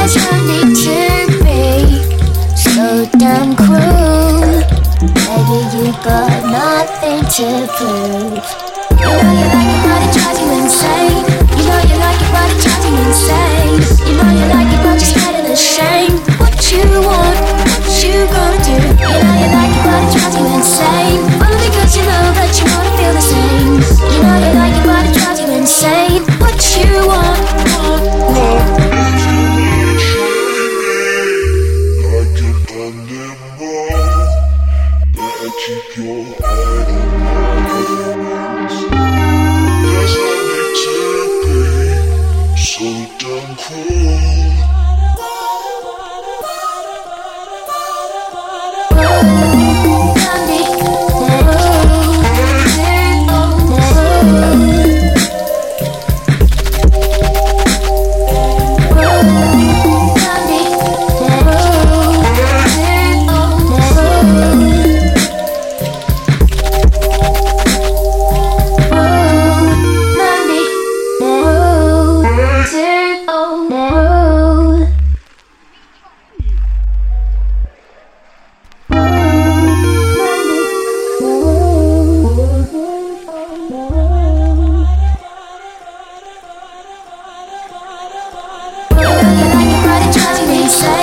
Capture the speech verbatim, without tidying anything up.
need to be so damn cruel. Baby, you got nothing to prove. You know you like it, but it drives you insane. You know you like it, but it drives you insane. You know you like it, but you're scared of the shame. What you want, what you gonna do? You know you like it, but it drives you insane. Only because you know that you wanna feel the same. You know you like it, but it drives you insane. What you want, want, want. Like an animal, better keep your eye on my enemies. There's no need to be so damn cruel. Say